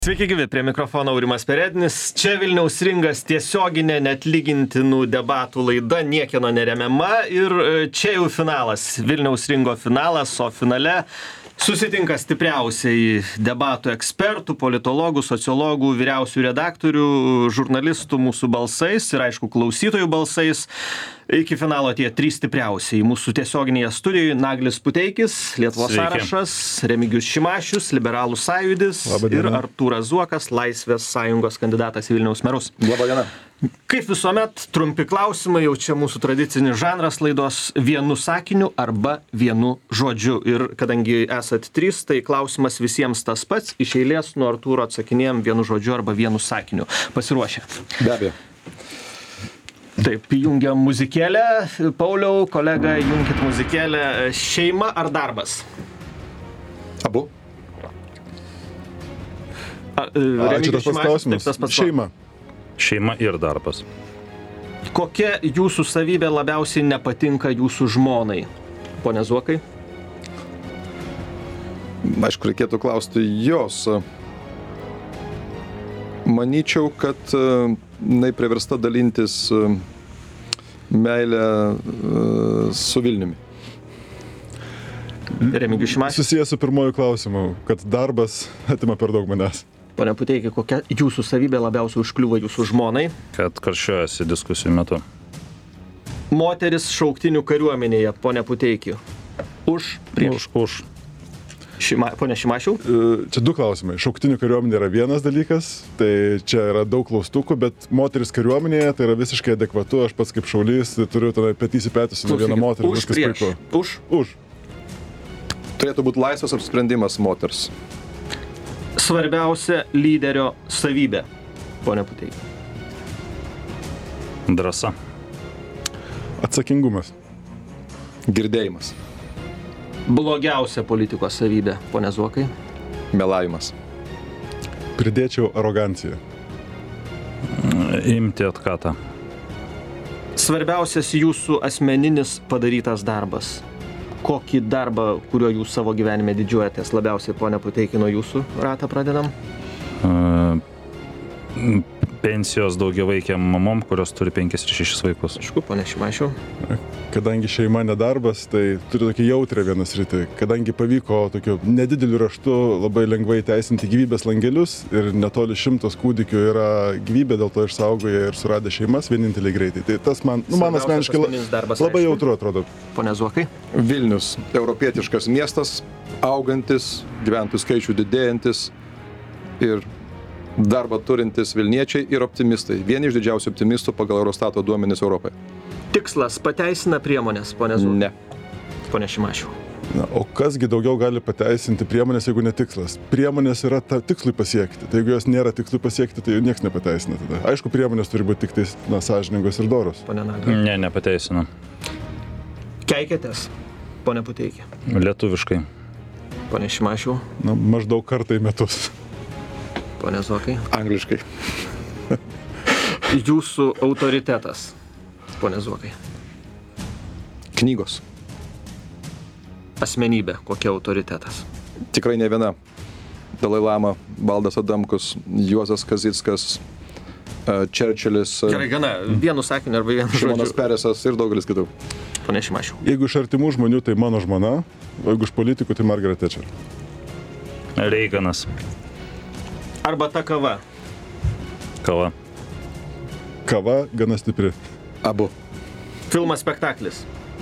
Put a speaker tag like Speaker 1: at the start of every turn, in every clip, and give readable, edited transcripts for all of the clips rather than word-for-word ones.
Speaker 1: Sveiki gyvi, prie mikrofono Aurimas Perednis. Čia Vilniaus ringas, tiesioginė neatlygintinų debatų laida, niekieno neremiama. Ir čia jau finalas, Vilniaus ringo finalas, o finale susitinka stipriausiai debatų ekspertų, politologų, sociologų, vyriausių redaktorių, žurnalistų mūsų balsais ir aišku klausytojų balsais. Iki finalo tie trys stipriausiai. Mūsų tiesioginėje studijoje Naglis Puteikis, Lietuvos sąrašas, Remigijus Šimašius, Liberalų sąjūdis ir Artūras Zuokas, Laisvės sąjungos kandidatas į Vilniaus merus.
Speaker 2: Labadiena.
Speaker 1: Kaip visuomet, trumpi klausimai, jau čia mūsų tradicinis žanras laidos, vienu sakiniu arba vienu žodžiu. Ir kadangi esat trys, tai klausimas visiems tas pats, iš eilės nuo Artūro atsakinėjom vienu žodžiu arba vienu sakiniu. Pasiruošę?
Speaker 2: Be abejo.
Speaker 1: Taip, jungiam muzikėlę. Pauliau, kolega, junkit muzikėlę. Šeima ar darbas?
Speaker 2: Abu.
Speaker 3: Ačiū, tas pats klausimas. Šeima.
Speaker 4: Šeima ir darbas.
Speaker 1: Kokia jūsų savybė labiausiai nepatinka jūsų žmonai? Pone Zuokai?
Speaker 2: Aišku, reikėtų klausti jos. Manyčiau, kad jinai priversta dalintis meilę su Vilniumi.
Speaker 1: Remigijus Šimašius?
Speaker 3: Susijęs su pirmoju klausimu, kad darbas atima per daug manęs.
Speaker 1: Pone Puteiki, kokia jūsų savybė labiausiai užkliuvo jūsų žmonai?
Speaker 4: Kad karščiuojasi diskusijų metu.
Speaker 1: Moteris šauktinių kariuomenėje, pone Puteiki. Už, prieš.
Speaker 4: Už.
Speaker 1: Pone Šimašiau?
Speaker 3: Čia du klausimai. Šauktinių kariuomenė yra vienas dalykas, tai čia yra daug klaustukų, bet moteris kariuomenėje tai yra visiškai adekvatu. Aš pats kaip šaulys turiu tada petys į petus su viena moterį.
Speaker 1: Už, prieš.
Speaker 3: Už. Už.
Speaker 2: Turėtų būti laisvas apsisprendimas moters.
Speaker 1: Svarbiausia lyderio savybė, pone Puteiki.
Speaker 4: Drąsa.
Speaker 3: Atsakingumas.
Speaker 2: Girdėjimas.
Speaker 1: Blogiausia politikos savybė, pone Zuokai.
Speaker 2: Melavimas.
Speaker 3: Pridėčiau aroganciją.
Speaker 4: Imti atkatą.
Speaker 1: Svarbiausias jūsų asmeninis padarytas darbas. Kokį darbą, kuriuo jūs savo gyvenime didžiuojatės, labiausiai, pone Puteiki, nuo jūsų ratą pradedam?
Speaker 4: Pensijos daugiavaikėm mamom, kurios turi 5 ir 6 vaikus.
Speaker 1: Aišku, pone Šimašiau.
Speaker 3: Kadangi šeima nedarbas, tai turiu tokį jautrę vieną sritį. Kadangi pavyko tokiu nedideliu raštu labai lengvai teisinti gyvybės langelius ir netoli 100 kūdikių yra gyvybė, dėl to išsaugoja ir suradė šeimas vieninteliai greitai. Tai tas man asmeniškai labai jautru atrodo.
Speaker 1: Pone Zuokai.
Speaker 2: Vilnius. Europietiškas miestas, augantis, gyventojų skaičių didėjantis ir darbą turintis Vilniečiai ir optimistai. Vieni iš didžiausių optimistų pagal Eurostato duomenis Europoje.
Speaker 1: Tikslas pateisina priemonės, pone Zuokai?
Speaker 2: Ne.
Speaker 1: Pone Šimašiau.
Speaker 3: Na, o kasgi daugiau gali pateisinti priemonės, jeigu ne tikslas? Priemonės yra tikslui pasiekti. Tai jeigu jos nėra tikslui pasiekti, tai jų nieks nepateisina tada. Aišku, priemonės turi būti tik tais, sąžiningos ir doros.
Speaker 1: Pone Nagli.
Speaker 4: Ne, nepateisina.
Speaker 1: Keikėtės, pone Puteiki?
Speaker 4: Lietuviškai.
Speaker 1: Pone Šimašiau?
Speaker 3: Na, maždaug kartą į metus.
Speaker 1: Pone Zuokai?
Speaker 2: Angliškai.
Speaker 1: Jūsų autoritetas, pone Zuokai?
Speaker 2: Knygos.
Speaker 1: Asmenybė, kokia autoritetas?
Speaker 2: Tikrai ne viena. Dalai Lama, Valdas Adamkus, Juozas Kazickas, Čerčilis,
Speaker 1: Gerai, gana, vienu sakiniu arba vienu
Speaker 2: Šimonas
Speaker 1: žodžiu.
Speaker 2: Peresas ir daugelis kitų.
Speaker 1: Pone Šimašiau.
Speaker 3: Jeigu iš artimų žmonių, tai mano žmona, o jeigu iš politikų, tai Margaret Thatcher.
Speaker 4: Reiganas.
Speaker 1: Arbata kava.
Speaker 4: Kava.
Speaker 3: Kava gana stipri.
Speaker 2: Abu.
Speaker 1: Filmas spektaklis.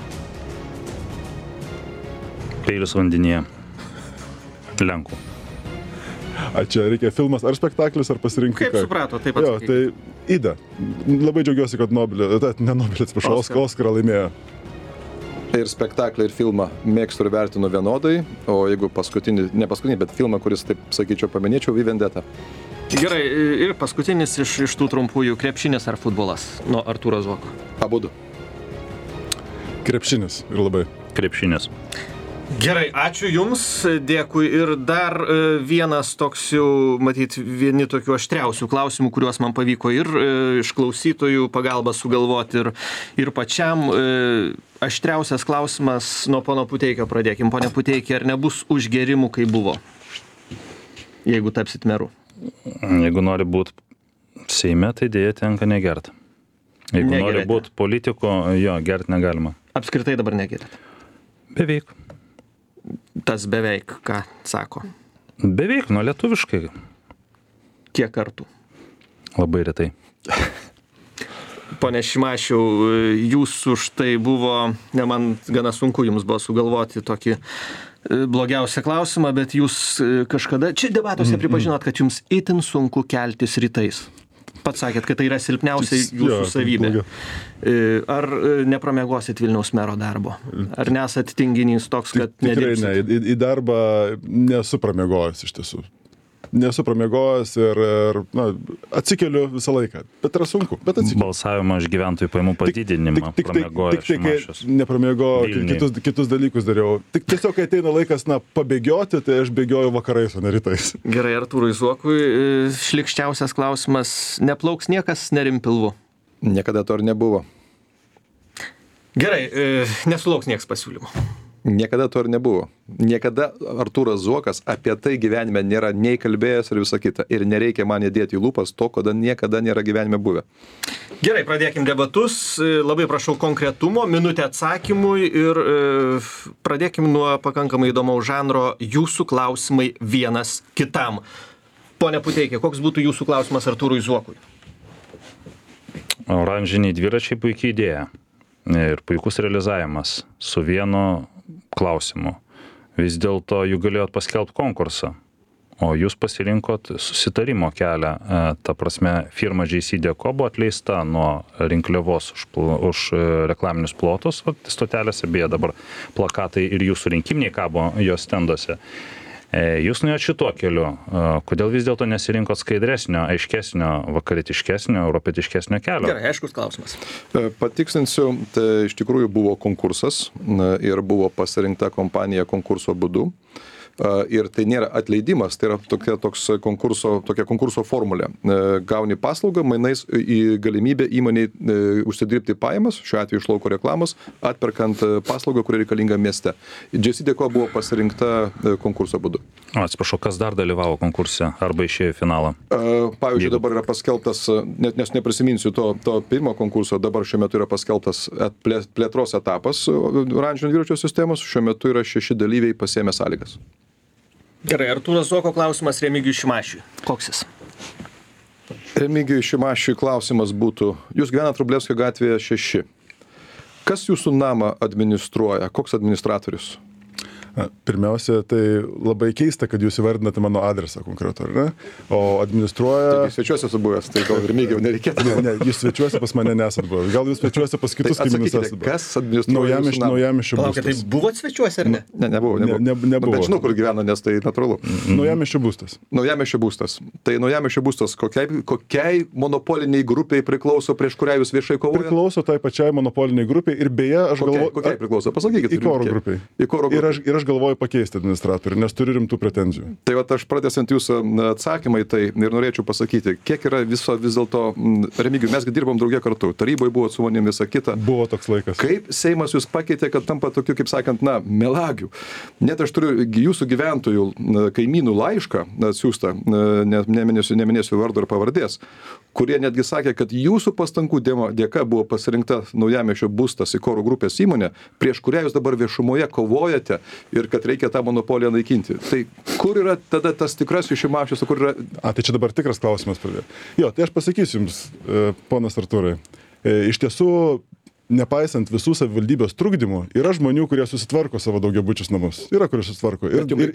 Speaker 4: Peilis vandenyje. Lenkų.
Speaker 3: A čia reikia filmas ar spektaklis, ar pasirinkti?
Speaker 1: Kaip suprato, taip
Speaker 3: Jo,
Speaker 1: atsakyti?
Speaker 3: tai Ida. Labai džiaugiuosi, kad Oskarą laimėjo.
Speaker 2: Ir spektaklį, ir filmą mėgstu ir vertinu vienodai, o jeigu ne paskutinį, bet filmą, kuris, taip sakyčiau, paminėčiau, V Vendetta.
Speaker 1: Gerai, ir paskutinis iš tų trumpųjų, krepšinis ar futbolas? Nuo Artūro Zuoko.
Speaker 2: Abudu.
Speaker 3: Krepšinis ir labai.
Speaker 4: Krepšinis.
Speaker 1: Gerai, ačiū Jums, dėkui. Ir dar vienas toks jau, matyt, vieni tokių aštriausių klausimų, kuriuos man pavyko ir iš klausytojų pagalbą sugalvoti ir pačiam. Aštriausias klausimas nuo pono Puteikio pradėkim. Pone Puteiki, ar nebus užgėrimų, kai buvo, jeigu tapsit meru?
Speaker 4: Jeigu nori būti Seime, tai dėja tenka negert. Jeigu nori būti politiku, jo, gert negalima.
Speaker 1: Apskritai dabar negerit.
Speaker 4: Beveik.
Speaker 1: Tas beveik, ką sako?
Speaker 4: Beveik, nu lietuviškai.
Speaker 1: Kiek kartų?
Speaker 4: Labai retai.
Speaker 1: Pone Šimašiau, jūs už tai buvo, man gana sunku jums buvo sugalvoti tokį blogiausią klausimą, bet jūs kažkada, čia debatuose pripažinot, kad jums itin sunku keltis rytais. Pats sakėt, kad tai yra silpniausia jūsų savybė. Ar nepramiegosit Vilniaus mero darbo? Ar nesat tinginys toks, kad nedirbsit?
Speaker 3: Tikrai ne, į darbą nesu pramiegojęs iš tiesų. Nesu pramiegojęs ir atsikeliu visą laiką. Bet yra sunku, bet atsikeliu.
Speaker 4: Balsavimą iš gyventojų pajamų padidinimą pramiegojo Šimašius.
Speaker 3: Nepramiegoju, kitus dalykus dariau. Tiesiog, kai ateina laikas, pabėgioti, tai aš bėgioju vakarais, o ne rytais.
Speaker 1: Gerai, Artūrui Zuokui šlikščiausias klausimas. Neplauks niekas nerim pilvu?
Speaker 2: Niekada to ir nebuvo.
Speaker 1: Gerai, nesulauks nieks pasiūlymų.
Speaker 2: Niekada to ir nebuvo. Niekada Artūras Zuokas apie tai gyvenime nėra nei kalbėjęs ir visą kitą. Ir nereikia man įdėti į lūpas to, kada niekada nėra gyvenime buvę.
Speaker 1: Gerai, pradėkim debatus. Labai prašau konkretumo, minutę atsakymui ir pradėkim nuo pakankamai įdomaus žanro jūsų klausimai vienas kitam. Pone Puteiki, koks būtų jūsų klausimas Artūrui Zuokui?
Speaker 4: Oranžiniai dviračiai puikiai idėja. Ir puikus realizavimas su vienu klausimu. Vis dėlto jų galėjot paskelbti konkursą, o jūs pasirinkot susitarimo kelią. Ta prasme, firma JCDecaux buvo atleista nuo rinkliavos už reklaminius plotus, stotelėse, beje dabar plakatai ir jūsų rinkiminiai kabo jos stenduose. Jūs nuėjot šituo keliu. Kodėl vis dėlto nesirinkot skaidresnio, aiškesnio, vakarietiškesnio, europietiškesnio kelio?
Speaker 1: Gerai, aiškus klausimas.
Speaker 2: Patikslinsiu, tai iš tikrųjų buvo konkursas ir buvo pasirinkta kompanija konkurso būdu. Ir tai nėra atleidimas, tai yra tokia konkurso formulė. Gauni paslaugą, mainais į galimybę įmoniai užsidirbti pajamas, šiuo atveju iš lauko reklamos, atperkant paslaugą, kuri reikalinga mieste. JCDecaux buvo pasirinkta konkurso būdu.
Speaker 4: Atsiprašau, kas dar dalyvavo konkurse arba išėjo į finalą?
Speaker 2: Pavyzdžiui, dabar yra paskelbtas, nes neprisiminsiu to pirmo konkurso, dabar šiuo metu yra paskelbtas plėtros etapas oranžinio dviračio sistemos, šiuo metu yra 6 dalyviai pasiėmę sąlygas.
Speaker 1: Gerai, Artūro Zuoko klausimas Remigijui Šimašiui. Koks jis?
Speaker 2: Remigijui Šimašiui klausimas būtų, jūs gyvenat Vrublevskio gatvėje 6. Kas jūsų namą administruoja? Koks administratorius?
Speaker 3: Pirmiausia, tai labai keista, kad jūs įvardinate mano adresą konkretų, ar ne? O administruoja...
Speaker 2: Taigi svečiuose esu buvęs, tai gal Remigijau nereikėtų.
Speaker 3: Ne, jūs svečiuose pas mane nesat buvęs. Gal jūs svečiuose pas kitus kaimynus esat buvęs.
Speaker 2: Kas administruoja jūsų namą?
Speaker 3: Naujamiesčio būstas.
Speaker 1: Palaukit, tai buvot svečiuose ar ne?
Speaker 2: Ne, nebuvo. Bet žinau, kur gyvena, nes tai natūralu.
Speaker 3: Naujamiesčio būstas.
Speaker 2: Naujamiesčio būstas. Tai Naujamiesčio būstas kokiai monopoliniai grupiai priklauso, prieš kurią jūs viešai kovojate?
Speaker 3: Priklauso tai pačiai monopoliniai grupiai ir beje, aš galvoju...
Speaker 2: Kokiai priklauso? Pasakykit.
Speaker 3: Ikoro grupiai. Ir aš galvoju pakeisti administratorių, nes turiu rimtų pretenzijų.
Speaker 2: Tai vat aš pratęsiant jūsų atsakymai, tai ir norėčiau pasakyti, kiek yra vis dėlto, Remigijau, mes dirbom drauge kartu, taryboje buvo su manim visą kitą.
Speaker 3: Buvo toks laikas. Kaip
Speaker 2: Seimas jūs pakeitė, kad tampa tokiu, kaip sakant, melagių. Net aš turiu jūsų gyventojų kaimynų laišką atsiųstą, neminėsiu vardo ir pavardės, kurie netgi sakė, kad jūsų pastangų dėka buvo pasirinkta Naujamiesčio būstas Ikoro grupės įmonė, prieš kurią jūs dabar viešumoje kovojate ir kad reikia tą monopoliją naikinti. Tai kur yra tada tas tikras Šimašius, kur yra...
Speaker 3: Tai čia dabar tikras klausimas pradėjo. Jo, tai aš pasakysiu jums, ponas Artūrai. Iš tiesų, nepaisant visų savivaldybės trukdymų, yra žmonių, kurie susitvarko savo daugiabučius namus. Yra, kurie susitvarko.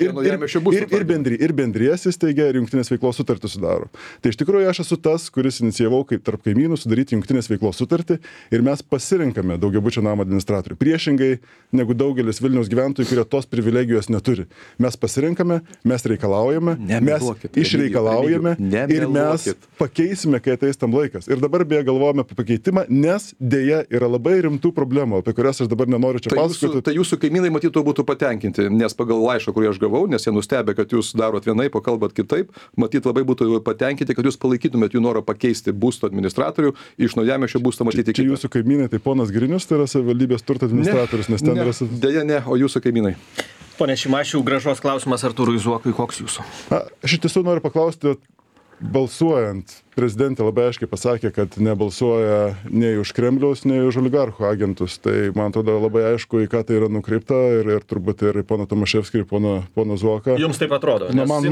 Speaker 3: Ir bendrijas įsteigia, ir jungtinės veiklos sutartį sudaro. Tai iš tikrųjų aš esu tas, kuris inicijavau kaip tarp kaimynų sudaryti jungtinės veiklos sutartį ir mes pasirinkame daugiabučio namo administratorių. Priešingai negu daugelis Vilniaus gyventojų, kurie tos privilegijos neturi. Mes pasirinkame, mes reikalaujame, mes išreikalaujame ir mes pakeisime, kai ateis tam laikas. Ir dabar beje galvojame apie pakeitimą, nes dėja yra labai rimtų problemų, apie kurias aš dabar nenoriu čia pasakoti.
Speaker 2: Tai jūsų kaimynai matytų būtų patenkinti, nes pagal laišką, kurį aš gavau, nes jie nustebė, kad jūs darot vienaip, o kalbat kitaip, matyt labai būtų patenkinti, kad jūs palaikytumėt jų norą pakeisti būsto administratorių, iš Naujamiesčio būsto matyti kitą.
Speaker 3: Čia jūsų kaimynai, tai ponas Grinius, tai yra savivaldybės turto administratorius, nes ten yra...
Speaker 2: Deja ne, o jūsų kaimynai.
Speaker 1: Pone Šimašiau, gražos klausimas Artūrui Zuokui, koks jūsų?
Speaker 3: Aš iš tiesų noriu paklausti, balsuojant, prezidentė labai aiškiai pasakė, kad nebalsuoja nei už Kremliaus, nei už oligarchų agentus. Tai man atrodo labai aišku, į ką tai yra nukreipta ir turbūt ir pono Tomaševskį, ir pono Zuoką.
Speaker 1: Jums taip atrodo?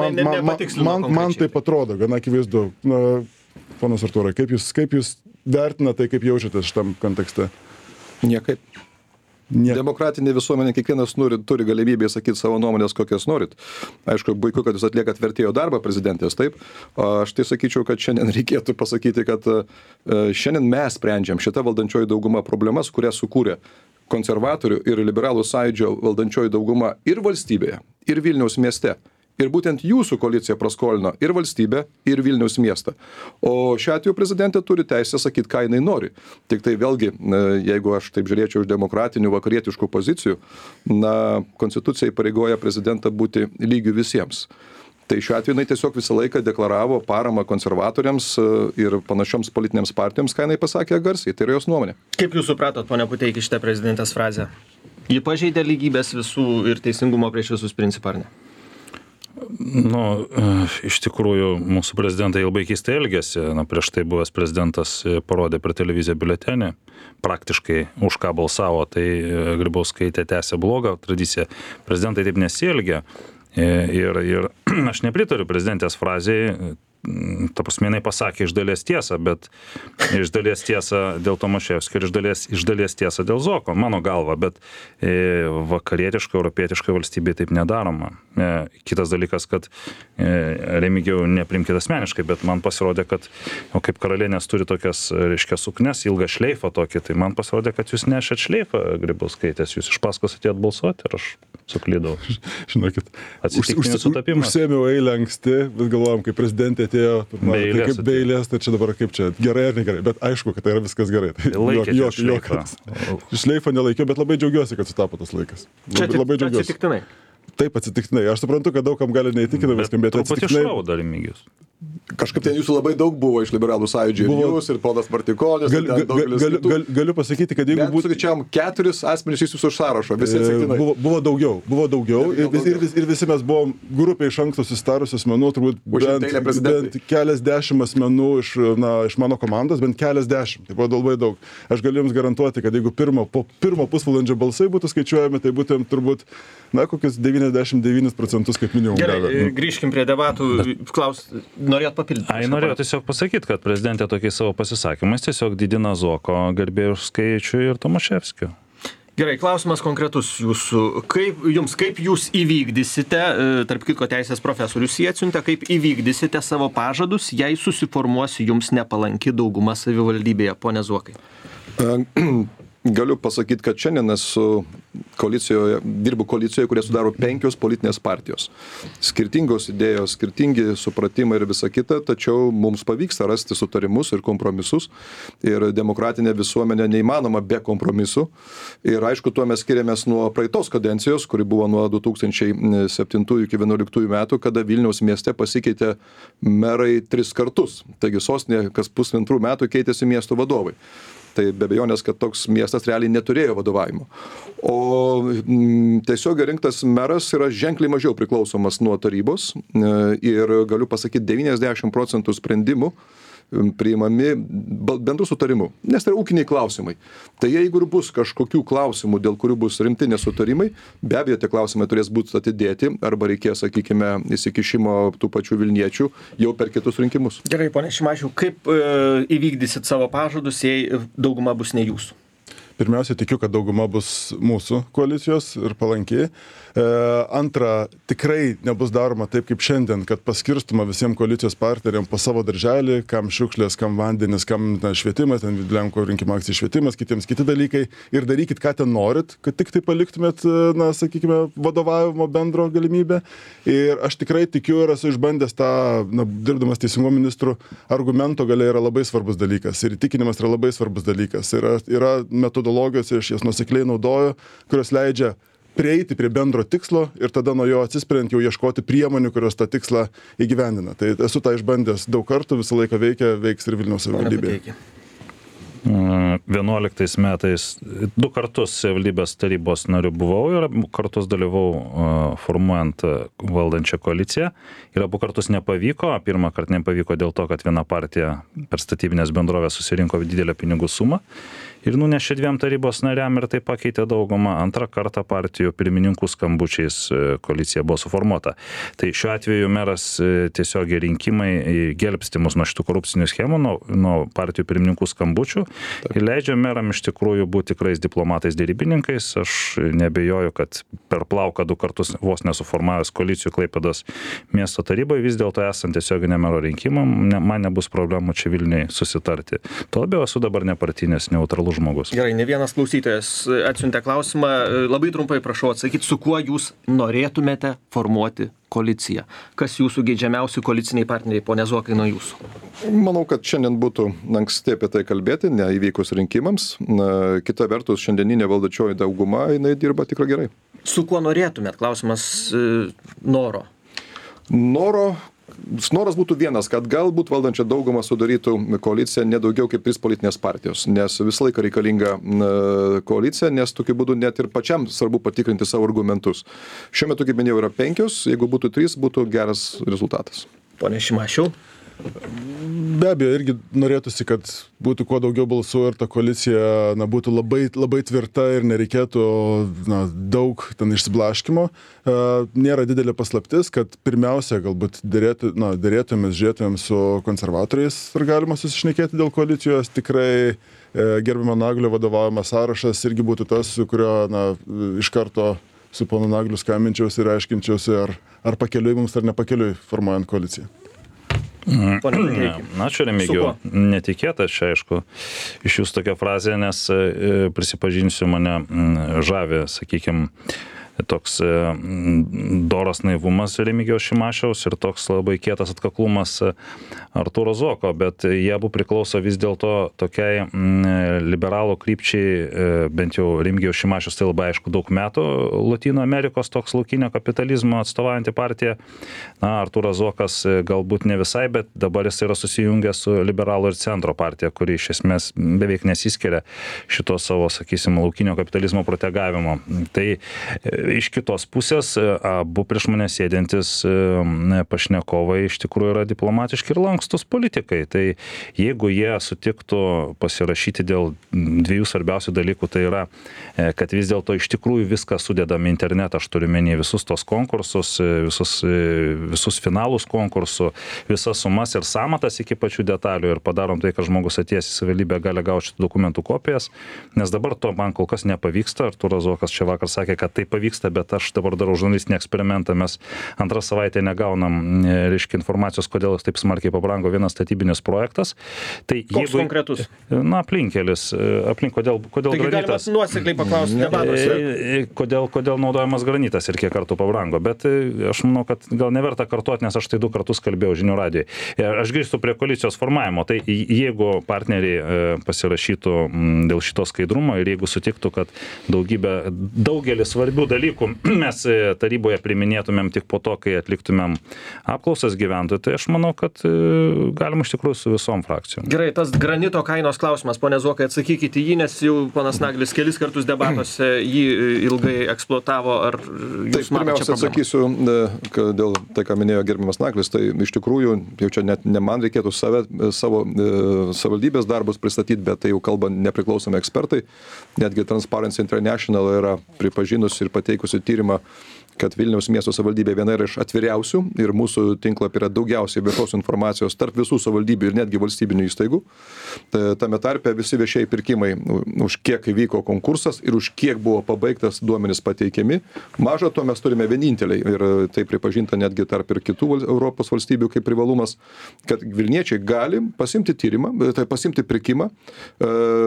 Speaker 3: Man taip atrodo, gana akivaizdu. Na, ponas Artūrai, kaip jūs vertinate tai, kaip jaučiatės šitam kontekste?
Speaker 2: Niekaip. Demokratinė visuomenė, kiekvienas turi galimybę sakyti savo nuomonės, kokias norit. Aišku, puiku, kad jūs atliekat vertėjo darbą prezidentės, taip. Aš tai sakyčiau, kad šiandien reikėtų pasakyti, kad šiandien mes sprendžiam šitą valdančioji dauguma problemas, kurias sukūrė konservatorių ir liberalų sąjūdžio valdančioji dauguma ir valstybėje, ir Vilniaus mieste. Ir būtent jūsų koalicija praskolino ir valstybę, ir Vilniaus miestą. O šiuo atveju prezidentė turi teisę sakyti, ką jinai nori. Tik tai vėlgi, jeigu aš taip žiūrėčiau iš demokratinių vakarietiškų pozicijų, konstitucija įpareigoja prezidentą būti lygiu visiems. Tai šiuo atveju jinai tiesiog visą laiką deklaravo paramą konservatoriams ir panašioms politinėms partijoms, ką jinai pasakė garsiai. Tai yra jos nuomonė.
Speaker 1: Kaip jūs supratot, ponia Puteiki, šitą prezidentės frazę? Ji pažeidė lygybės visų ir teisingumo prieš visus principą, ar ne?
Speaker 4: Nu, iš tikrųjų, mūsų prezidentai labai keistai elgėsi. Prieš tai buvęs prezidentas parodė per televiziją biuletenį, praktiškai už ką balsavo, tai Grybauskaitė tęsė blogą tradiciją. Prezidentai taip nesielgia. Ir aš nepritariu prezidentės frazei. Ta prasme, jinai pasakė iš dalies tiesą, bet iš dalies tiesą dėl Tomaševskio ir iš dalies tiesą dėl Zuoko, mano galva, bet vakarietiškai, europietiškai valstybėje taip nedaroma. Kitas dalykas, kad Remigijau neprimkit asmeniškai, bet man pasirodė, kad kaip karalienės turi tokias, reiškia, suknes, ilgą šleifą tokį, tai man pasirodė, kad jūs nešėt šleifą Grybauskaitės, jūs iš paskos atėjot balsuoti ir aš suklydau.
Speaker 3: Žinokit,
Speaker 4: atsitiktinis sutapimas.
Speaker 3: Užsėmiau eilę anksti, bet galvojom, kai prezidentė atėjo, be eilės, tai čia dabar kaip čia, gerai ar negerai, bet aišku, kad tai yra viskas gerai.
Speaker 4: Laikėte
Speaker 3: šleifą nelaikiau, bet labai džiaugiuosi, kad sutapo tas laikas.
Speaker 1: Labai džiaugiuosi. Atsitiktinai.
Speaker 3: Taip, atsitiktinai. Aš suprantu, kad daugam gali neįtikinamai skambėti atsitiktinai.
Speaker 4: Bet truputį šaudo Remigijus.
Speaker 2: Kažkaip ten jūsų labai daug buvo iš liberalų sąjūdžio. Ir jūs, ir ponas Martikonis.
Speaker 3: Galiu pasakyti, kad jeigu būtų...
Speaker 2: Sakyčiam, 4 asmenys iš jūsų sąrašo, visi atsitiktinai.
Speaker 3: Buvo daugiau. Ir visi mes buvom grupė iš anksto susitarusių asmenų, turbūt bent keliasdešimt asmenų iš mano komandos, bent keliasdešimt. Tai buvo labai daug. Aš galiu jums garantuoti, kad jeigu po pirmo pusvalandžio balsai būtų skaičiuojami, tai būtų turbūt, kokius 99% kaip minimum.
Speaker 1: Gerai, grįžkim prie debatų. Norėjot papildyti?
Speaker 4: Norėjau tiesiog pasakyti, kad prezidentė tokiais savo pasisakymais tiesiog didina Zuoko garbėjų skaičių ir Tomaševskio.
Speaker 1: Gerai, klausimas konkretus jūsų. Kaip jūs įvykdysite, tarp kitko teisės profesorius jį atsiuntė, kaip įvykdysite savo pažadus, jei susiformuos jums nepalanki dauguma savivaldybėje, pone Zuokai?
Speaker 2: Galiu pasakyti, kad šiandien esu dirbu koalicijoje, kurie sudaro 5 politinės partijos. Skirtingos idėjos, skirtingi supratimai ir visa kita, tačiau mums pavyksta rasti sutarimus ir kompromisus. Ir demokratinė visuomenė neįmanoma be kompromisų. Ir aišku, tuo mes skiriamės nuo praeitos kadencijos, kuri buvo nuo 2007 iki 2011 metų, kada Vilniaus mieste pasikeitė merai 3 kartus. Taigi sostinė kas pusantrų metų keitėsi miesto vadovai. Tai be abejonės, kad toks miestas realiai neturėjo vadovavimo. O tiesiog rinktas meras yra ženkliai mažiau priklausomas nuo tarybos ir galiu pasakyti 90% sprendimų priimami bendrų sutarimų, nes tai yra ūkiniai klausimai. Tai jeigu ir bus kažkokių klausimų, dėl kurių bus rimti nesutarimai, be abejo, tie klausimai turės būti atidėti arba reikės, sakykime, įsikišimo tų pačių vilniečių jau per kitus rinkimus.
Speaker 1: Gerai, pone Šimašiau, kaip įvykdysit savo pažadus, jei dauguma bus ne jūsų?
Speaker 3: Pirmiausia, tikiu, kad dauguma bus mūsų koalicijos ir palankiai. Antra, tikrai nebus daroma taip kaip šiandien, kad paskirstoma visiems koalicijos partneriams po savo darželį, kam šiukšlės, kam vandenis, kam švietimas, ten Lenkų rinkimų akcijų švietimas, kitiems kiti dalykai ir darykit, ką ten norit, kad tik tai paliktumėt, sakykime, vadovavimo bendro galimybę. Ir aš tikrai tikiu ir esu išbandęs tą, dirbdamas teisingumo ministru, argumento galia yra labai svarbus dalykas ir įtikinimas yra labai svarbus dalykas. Yra metodologijos, aš jas nuosekliai naudoju, kurios leidžia prieiti prie bendro tikslo ir tada nuo jo atsispiriant jau ieškoti priemonių, kurios tą tikslą įgyvendina. Tai esu tą išbandęs daug kartų, visą laiką veiks ir Vilniaus savivaldybėje.
Speaker 4: 11 metais 2 kartus savivaldybės tarybos nariu buvau ir kartus dalyvau formuojant valdančią koaliciją. Ir abu kartus nepavyko. Pirmą kartą nepavyko dėl to, kad viena partija per statybinės bendrovės susirinko didelę pinigų sumą ir nunešė 2 tarybos nariam ir tai pakeitė daugumą. Antrą kartą partijų pirmininkų skambučiais koalicija buvo suformuota. Tai šiuo atveju meras tiesiogiai rinkimai gelbsti mus nuo šitų korupcinių schemų, nuo partijų pirmininkų skambučių ir leidžia meram iš tikrųjų būti tikrais diplomatais dėrybininkais. Aš nebejoju, kad per plauką 2 kartus vos nesuformavęs koalicijų Klaipėdos miesto taryboje, vis dėlto esant tiesioginė mero rinkimam, man nebus problemų čia Vilniui susitarti. Tuo labiau esu dabar nepartinis, neutralus žmogus.
Speaker 1: Gerai, ne vienas klausytojas atsiuntė klausimą. Labai trumpai prašau atsakyti, su kuo jūs norėtumėte formuoti koaliciją? Kas jūsų geidžiamiausi koaliciniai partneriai, pone Zuokai, nuo jūsų?
Speaker 2: Manau, kad šiandien būtų anksti apie tai kalbėti, neįvykus rinkimams. Kita vertus, šiandieninė valdančioji dauguma, jinai dirba tikrai gerai.
Speaker 1: Su kuo norėtumėt? Klausimas noro.
Speaker 2: Noras būtų vienas, kad galbūt valdančią daugumą sudarytų koaliciją nedaugiau kaip 3 politinės partijos, nes visą laiką reikalinga koalicija, nes tokiu būdu net ir pačiam svarbu patikrinti savo argumentus. Šiuo metu, kaip minėjau, yra 5, jeigu būtų 3, būtų geras rezultatas.
Speaker 1: Pone Šimašiau.
Speaker 3: Be abejo, irgi norėtųsi, kad būtų kuo daugiau balsų ir ta koalicija būtų labai, labai tvirta ir nereikėtų daug ten išsiblaškimo. Nėra didelė paslaptis, kad pirmiausia, galbūt dėrėtumės, žiūrėtumėm su konservatoriais ir galima susišnekėti dėl koalicijos. Tikrai gerbiamo Naglio vadovaujamas sąrašas irgi būtų tas, su kurio iš karto su ponu Nagliu skambinčiausi ir aiškinčiausi, ar pakeliui mums ar nepakeliui formuojant koaliciją.
Speaker 4: Ačiū, Remigijau. Netikėta čia, aišku, iš jūsų tokia frazė, nes prisipažinsiu, mane žavi, sakykime, toks doras naivumas Remigijaus Šimašiaus ir toks labai kietas atkaklumas Artūro Zuoko, bet jie abu priklauso vis dėlto tokiai liberalų krypčiai, bent jau Remigijaus Šimašius tai labai aišku daug metų Latino Amerikos toks laukinio kapitalizmo atstovaujanti partija. Artūras Zuokas galbūt ne visai, bet dabar jis yra susijungęs su liberalų ir centro partija, kuri iš esmės beveik nesiskiria šito savo, sakysim, laukinio kapitalizmo protegavimo. Tai iš kitos pusės, abu prieš mane sėdintis pašnekovai iš tikrųjų yra diplomatiški ir lankstus politikai. Tai jeigu jie sutiktų pasirašyti dėl 2 svarbiausių dalykų, tai yra, kad vis dėlto iš tikrųjų viską sudedam į internetą, aš turiu menį visus tos konkursus, visus finalus konkursų, visas sumas ir samatas iki pačių detalių ir padarom tai, kad žmogus atėjęs į savivaldybę gali gauti šitų dokumentų kopijas, nes dabar to man kol kas nepavyksta. Artūras Zuokas čia vakar sakė, kad tai pavyksta, bet aš dabar darau žurnalistinį eksperimentą, mes antrą savaitę negaunam, reiškia, informacijos, kodėl taip smarkiai pabrango vienas statybinis projektas. Tai
Speaker 1: koks konkretus?
Speaker 4: Aplinkelis, kodėl
Speaker 1: taigi
Speaker 4: granitas.
Speaker 1: Galima nuosekliai paklausti debatuose.
Speaker 4: Kodėl naudojamas granitas ir kiek kartų pabrango, bet aš manau, kad gal neverta kartuoti, nes aš tai 2 kartus kalbėjau žinių radijoje. Aš grįžtu prie koalicijos formavimo, tai jeigu partneriai pasirašytų dėl šito skaidrumo ir jeigu sutiktų, kad daugelį svarbių dalykų mes taryboje priminėtumėm tik po to, kai atliktumėm apklausas gyventojų, tai aš manau, kad galima iš tikrųjų su visom frakcijom.
Speaker 1: Gerai, tas granito kainos klausimas, pone Zuokai, atsakykite jį, nes jau ponas Naglis kelis kartus debatuose jį ilgai eksploatavo, ar jūs matote čia problemą?
Speaker 2: Atsakysiu dėl tai, ką minėjo gerbiamas Naglis, tai iš tikrųjų jau čia net ne man reikėtų savo savivaldybės darbus pristatyti, bet tai jau kalba nepriklausomi ekspertai. Netgi Transparency International yra pripažinusi ir pateikusi tyrimą, kad Vilniaus miesto savivaldybė viena yra iš atviriausių ir mūsų tinklapį yra daugiausiai viešos informacijos tarp visų savivaldybių ir netgi valstybinių įstaigų. Tame tarpe visi viešieji pirkimai, už kiek įvyko konkursas ir už kiek buvo pabaigtas duomenys pateikiami. Maža to mes turime vieninteliai ir tai pripažinta netgi tarp ir kitų Europos valstybių kaip privalumas, kad vilniečiai gali pasimti tyrimą, tai pasimti pirkimą,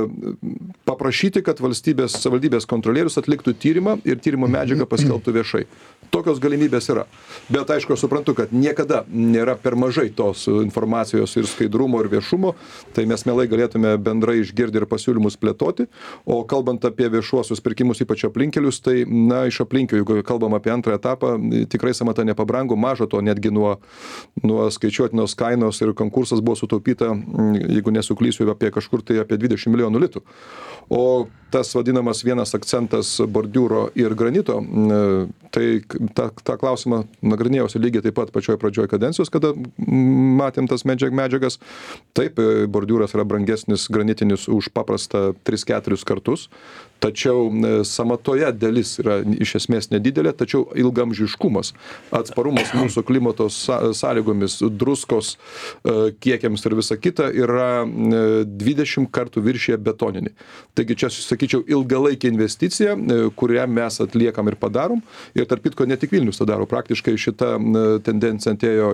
Speaker 2: paprašyti, kad savivaldybės kontrolierius atliktų tyrimą ir tyrimo medžiagą paskelbtų viešai. Tokios galimybės yra. Bet aišku, aš suprantu, kad niekada nėra per mažai tos informacijos ir skaidrumo ir viešumo, tai mes mielai galėtume bendrai išgirdi ir pasiūlymus plėtoti. O kalbant apie viešuosius pirkimus, ypač aplinkelius, tai na, iš aplinkių, jeigu kalbam apie antrą etapą, tikrai sąmata nepabrango, mažo to netgi nuo skaičiuotinos kainos ir konkursas buvo sutaupyta, jeigu nesuklysiu, apie kažkur tai apie 20 milijonų litų. O tas vadinamas vienas akcentas bordiūro ir granito, tai tą klausimą nagrinėjausi lygiai taip pat pačioj pradžioj kadencijos, kada matėm tas medžiagas. Taip, bordiūras yra brangesnis granitinis už paprastą 3-4 kartus, tačiau samatoje dalis yra iš esmės nedidelė, tačiau ilgamžiškumas, atsparumas mūsų klimato sąlygomis, druskos kiekiams ir visa kita yra 20 kartų viršyje betoninį. Taigi čia, sakyčiau, ilgalaikė investicija, kurią mes atliekam ir padarom. Ir tarp kitko, ne tik Vilnius tą daro. Praktiškai šita tendencija atėjo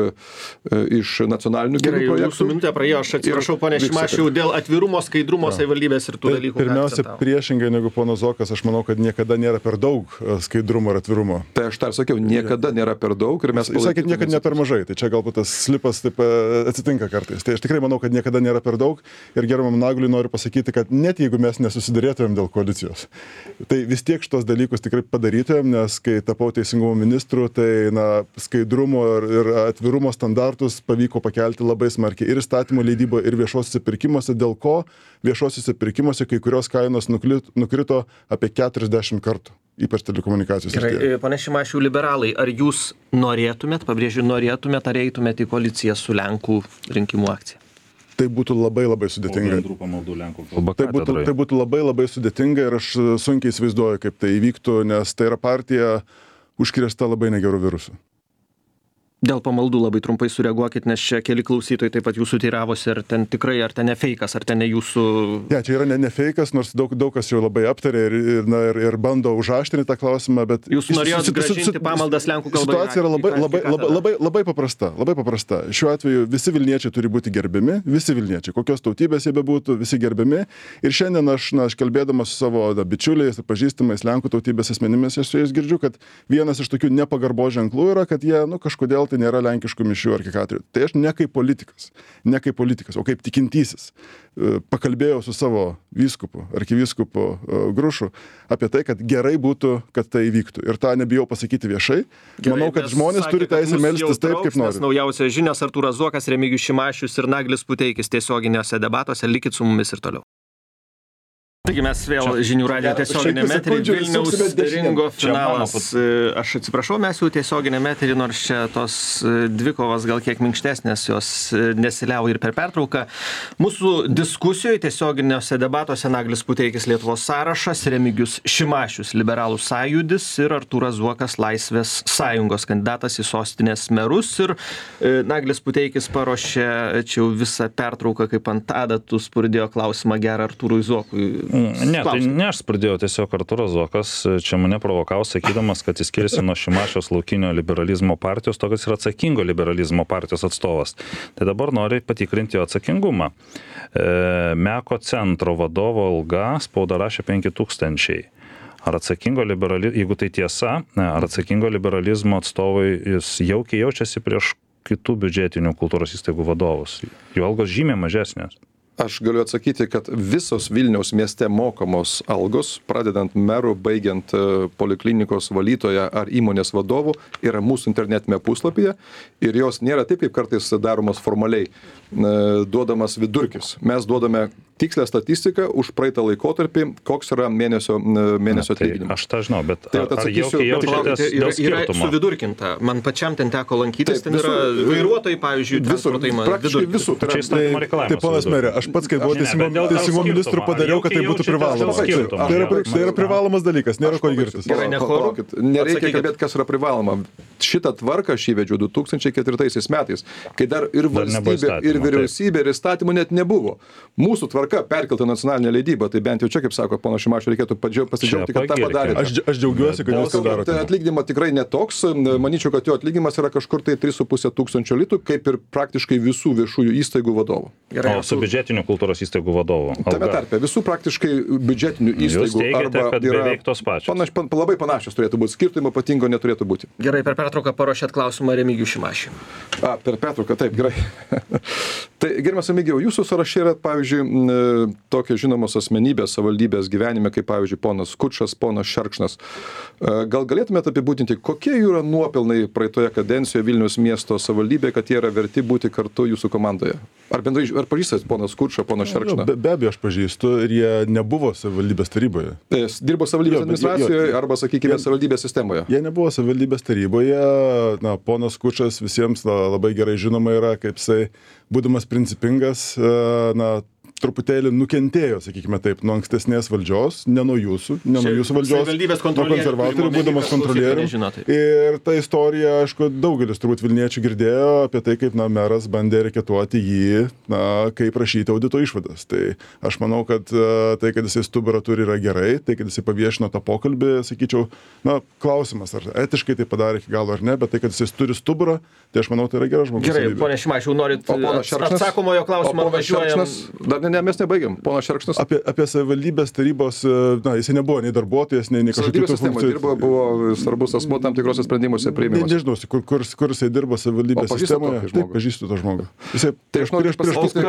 Speaker 2: iš nacionalinių kelių projektų.
Speaker 1: Jūsų minutė praėjo, aš atsiprašau, ponė Šimašiau, dėl atvirumo, skaidrumo savivaldybės ir tų dalykų.
Speaker 3: Pirmiausia, priešingai negu ponas Zokas, aš manau, kad niekada nėra per daug skaidrumo ir atvirumo.
Speaker 2: Tai aš dar sakiau, niekada nėra per daug. Ir mes
Speaker 3: Jūs sakėt, niekada ne per mažai. Tai čia galbūt tas slipas taip atsitinka kartais. Tai aš tikrai manau, kad niekada nėra per daug. Ir gerbiamam Nagliui noriu pasakyti, kad net jeigu mes nesusidarėtumėm dėl koalicijos, tai vis tiek šitos dalykus tikrai padarytumėm, nes kai tapau teisingumo ministru, tai skaidrumo ir atvirumo standartus pavyko pakelti labai smarkiai ir įstatymų leidyboje, ir viešuosiuose pirkimuose, dėl ko viešuosiuose pirkimuose kai kurios kainos nukrito apie 40 kartų, ypač telekomunikacijos srityje.
Speaker 1: Gerai, pane Šimašiau, liberalai, ar jūs norėtumėt, pabrėžiu, ar eitumėt į koaliciją su Lenkų rinkimų akcija?
Speaker 3: Tai būtų labai sudėtinga. Tai būtų labai sudėtinga ir aš sunkiai įsivaizduoju, kaip tai įvyktų, nes tai yra partija užkrėsta labai negerų virusų.
Speaker 1: Dėl pamaldų labai trumpai sureaguokit, nes čia keli klausytojai taip pat jūsų teiravosi, ar ten tikrai, ar ten ne feikas, ar ten ne jūsų...
Speaker 3: Ne, čia yra ne feikas, nors daug kas jau labai aptarė ir bando užaštrinti tą klausimą, bet...
Speaker 1: Jūs norėjot grąžinti pamaldas lenkų kalbai.
Speaker 3: Situacija yra labai paprasta. Šiuo atveju visi Vilniečiai turi būti gerbiami, visi Vilniečiai, kokios tautybės jie bebūtų, visi gerbiami. Ir šiandien aš kalbėdamas su savo bičiuliais ir pažįstamais lenkų tautybės asmenimis, aš su jais girdžiu, kad vienas iš tokių nepagarbos ženklų yra, kad jie, kažkodėl tai nėra lenkiškų mišių arkikatedroje. Tai aš ne kaip politikas, o kaip tikintysis. Pakalbėjau su savo arkivyskupu Grušu apie tai, kad gerai būtų, kad tai įvyktų. Ir tą nebijau pasakyti viešai. Manau, kad žmonės turi teisę melstis taip, kaip nori.
Speaker 1: Naujausios žinios: Artūras Zuokas, Remigijus Šimašius ir Naglis Puteikis tiesioginiuose debatuose. Likit su mumis ir toliau. Taigi mes vėl žinių radijo tiesioginėme eteryje, Vilniaus ringo finalas. Aš atsiprašau, mes jau tiesioginėme eteryje, nors čia tos dvikovos gal kiek minkštesnės, jos nesiliauja ir per pertrauką. Mūsų diskusijoje tiesioginiuose debatuose Naglis Puteikis, Lietuvos sąrašas, Remigijus Šimašius, Liberalų sąjūdis ir Artūras Zuokas, Laisvės sąjungos kandidatas į sostinės merus. Ir Naglis Puteikis paruošė čia jau visą pertrauką, kaip ant adatų spurdėjo klausimą gerą Artūrui Zuokui.
Speaker 4: Ne, tai ne aš pradėjau, tiesiog Artūras Zuokas čia mane provokavo, sakydamas, kad jis skiriasi nuo Šimašiaus laukinio liberalizmo partijos, tokias ir atsakingo liberalizmo partijos atstovas. Tai dabar nori patikrinti jo atsakingumą. Meko centro vadovo alga spauda rašė 5000. Ar atsakingo liberalizmo, jeigu tai tiesa, ar atsakingo liberalizmo atstovai jis jaukiai jaučiasi prieš kitų biudžetinių kultūros įstaigų vadovus? Jų algos žymiai mažesnės.
Speaker 2: Aš galiu atsakyti, kad visos Vilniaus mieste mokamos algos, pradedant merų, baigiant poliklinikos valytoją ar įmonės vadovų, yra mūsų internetinėme puslapyje ir jos nėra taip, kaip kartais daromos formaliai, duodamas vidurkis. Mes duodame tikslę statistiką už praeitą laikotarpį, koks yra mėnesio atlyginimas.
Speaker 4: Aš tą žinau, bet
Speaker 2: tai
Speaker 4: ar jaučiatės dėl skirtumo?
Speaker 1: Yra suvidurkinta. Man pačiam ten teko lankytis, ten yra vairuotojai, pavyzdžiui,
Speaker 2: praktiškai visų.
Speaker 3: Tai ponas merė, aš pats, kai buvau teisingumo ministru, padariau, kad tai būtų privalomas. Tai yra privalomas dalykas, nėra ko girtis.
Speaker 2: Nereikia kalbėti, kas yra privaloma. Šitą tvarką aš įvedžiau 2004 metais, kai dar ir valstybė, ir vyriausybė ir įstatymų net nebuvo. Mūsų tvarka perkelta nacionalinė leidyba, tai bent jau čia, kaip sako ponas Šimašius, reikėtų pasidžiaugti, kad tą padarė.
Speaker 3: Aš džiaugiuosi, kad jūs tai darote.
Speaker 2: Atlyginimą tikrai netoks, manyčiau, kad jo atlyginimas yra kažkur tai 3,5 tūkstančio litų, kaip ir praktiškai visų viešųjų įstaigų vadovų.
Speaker 4: Gerai, o su biudžetiniu kultūros įstaigų vadovu?
Speaker 2: Tame tarpe, visų praktiškai biudžetinių įstaigų.
Speaker 4: Jūs teigiate, kad beveik tos pačios.
Speaker 2: Labai panašios turėtų būti, skirtumo ypatingo neturėtų būti.
Speaker 1: Gerai, per pertrauką paruošėt klausimą Remigijui Šimašiui.
Speaker 2: Per pertrauką, taip, gerai. Tai, gerbiamas Remigijau, jūsų sąraše yra, pavyzdžiui, tokie žinomos asmenybės savivaldybės gyvenime, kaip, pavyzdžiui, ponas Kučas, ponas Šerkšnas. Gal galėtumėte apibūdinti, kokie jų yra nuopelnai praeitoje kadencijoje Vilniaus miesto savivaldybėje, kad jie yra verti būti kartu jūsų komandoje? Ar bendrai, ar pažįstate ponas Kučą, ponas Šerkšną?
Speaker 3: Be abejo, aš pažįstu ir jie nebuvo savivaldybės taryboje.
Speaker 2: Dirbo savivaldybės administracijoje arba, sakykime, savivaldybės sistemoje.
Speaker 3: Jie nebuvo savivaldybės taryboje. Na, ponas Kučas visiems labai gerai žinoma yra, kaip jisai, būdamas principingas, truputėlį nukentėjo, sakykime taip, nuo ankstesnės valdžios, ne nuo jūsų valdžios, nuo konservatorių, būdamas kontrolierium. Ir ta istorija, aišku, daugelis turbūt Vilniečių girdėjo apie tai, kaip meras bandė reketuoti jį, kaip rašyti audito išvadas. Tai aš manau, kad tai, kad jisai stuburą turi, yra gerai, tai, kad jisai paviešino tą pokalbį, sakyčiau, klausimas, ar etiškai tai padarė iki galo ar ne, bet tai, kad jisai turi stuburą, tai aš manau, tai yra geras žmogus.
Speaker 1: Gerai, ponia Šimašiau, norit atsakomojo klausimo, važiuojam.
Speaker 2: Ne, mes nebaigiam. Ponas Šerkšnas.
Speaker 3: Apie savivaldybės tarybos, jisai nebuvo nei darbuotojas, nei kažkokių
Speaker 2: funkcijų. Buvo svarbus asmuo tam tikrose sprendimuose priėmimas.
Speaker 3: Nežinau, kur jisai dirbo savivaldybės sistemoje. Taip, pažįstu to žmogų.
Speaker 2: Tai aš noriu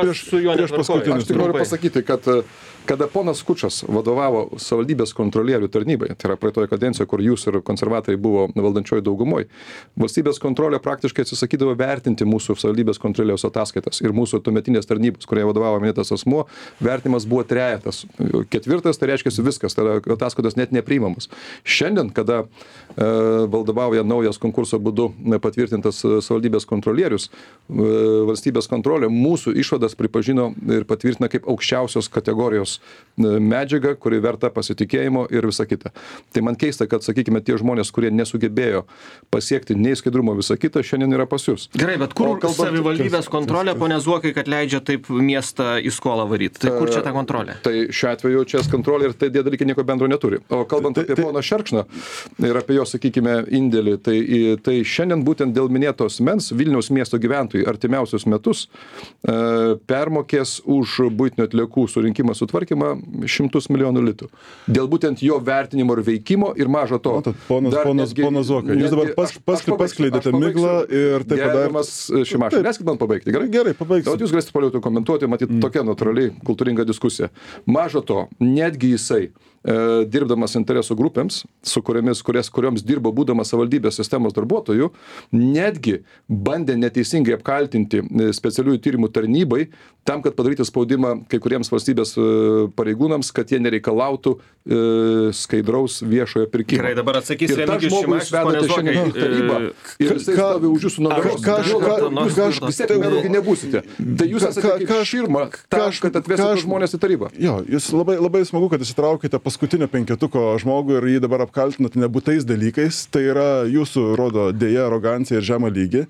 Speaker 2: pasakyti, kad kada ponas Kučas vadovavo savivaldybės kontrolierių tarnybai, tai yra praeitoje kadencijoje, kur jūs ir konservatoriai buvo valdančioji daugumoje, valstybės kontrolė praktiškai atsisakydavo vertinti mūsų savivaldybės kontrolieriaus ataskaitas ir mūsų tuometinės tarnybos, kurie vadovavo minėtas asmuo, vertinimas buvo trejetas. 4, tai reiškia viskas, tai yra ataskaitos net nepriimamos. Šiandien, kada vadovauja naujas konkurso būdu patvirtintas savivaldybės kontrolierius, valstybės kontrolė mūsų išvadas pripažino ir patvirtina kaip aukščiausios kategorijos medžiagą, kuri verta pasitikėjimo ir visa kita. Tai man keista, kad, sakykime, tie žmonės, kurie nesugebėjo pasiekti nei skaidrumo visą kitą, šiandien yra pas jūs.
Speaker 1: Gerai, bet kur savivaldybės kontrolė, pone Zuokai, kad leidžia taip miestą į skolą varyti? Tai kur čia ta kontrolė?
Speaker 2: Tai šiuo atveju čia kontrolė ir tai tie dalykai nieko bendro neturi. O kalbant apie poną Šerkšną ir apie jo, sakykime, indėlį, tai šiandien būtent dėl minėtos mens Vilniaus miesto gyventojai artimiausius metus permokės už buitinių atliekų surinkimą sutvarkymą 100 milijonų litų. Dėl būtent jo vertinimo ir veikimo ir mažo to.
Speaker 3: Ponas Zuokai, jūs dabar paskleidėte miglą ir tai padarė.
Speaker 2: Gerbiamas Šimašius, leiskit man pabaigti, gerai?
Speaker 3: Gerai, pabaigsiu.
Speaker 2: Jūs galėsite paliau komentuoti, matyti tokia natūraliai kultūringa diskusija. Mažo to, netgi jisai dirbdamas interesų grupėms, su kurioms dirbo būdamas savivaldybės sistemos darbuotojų, netgi bandė neteisingai apkaltinti specialiųjų tyrimų tarnybai tam, kad padaryti spaudimą kai kuriems valstybės pareigūnams, kad jie nereikalautų skaidraus viešojo pirkimo.
Speaker 1: Gerai, dabar atsakys Remigijus Šimašius, pone Zuokai.
Speaker 2: Ir jisai stovi už jūsų nugaros. Jūs vis tiek merų nebūsite. Tai jūs esate kaip širma tam, kad atvesite žmonės į tarybą.
Speaker 3: Jo, jūs labai smagu, kad įsitraukite paskutinio penketuko žmogų ir jį dabar apkaltinat nebūtais dalykais. Tai yra jūsų rodo dėja arogancija ir žemą lygį.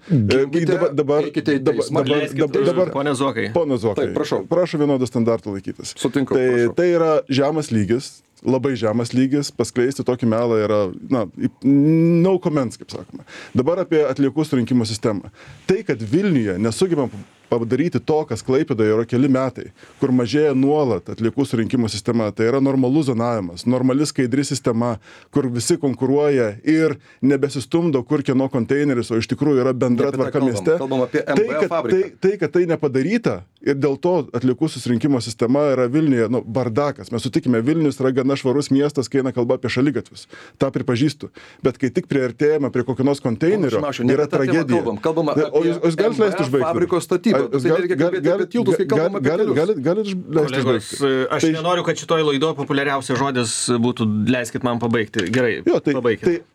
Speaker 1: Pone Zuokai.
Speaker 2: Taip,
Speaker 3: prašau vienodą standartą laikytis.
Speaker 2: Sutinku.
Speaker 3: Tai yra žemas lygis, labai žemas lygis, paskleisti tokį melą yra, no comments, kaip sakoma. Dabar apie atliekų surinkimo sistemą. Tai, kad Vilniuje nesugebam padaryti to, kas Klaipėdoje yra keli metai, kur mažėja nuolat atliekų surinkimo sistema, tai yra normalus zonavimas, normali skaidri sistema, kur visi konkuruoja ir nebesistumdo kur kieno konteineris, o iš tikrųjų yra bendra tvarka mieste.
Speaker 2: Kalbam apie MBA fabriką.
Speaker 3: Tai, kad tai nepadaryta ir dėl to atliekų susirinkimo sistema yra Vilniuje, bardakas. Mes sutikime, Vilnius yra gana švarus miestas, kai eina kalba apie šaligatvius. Ta pripažįstu. Bet kai tik priartėjame prie kokio nors konteinerio, yra tragedija.
Speaker 2: Kalbama apie MBA fabrikos statybą.
Speaker 1: Kolegos, aš nenoriu, kad šitoj laidoje populiariausias žodis būtų leiskit man pabaigti. Gerai, pabaigit.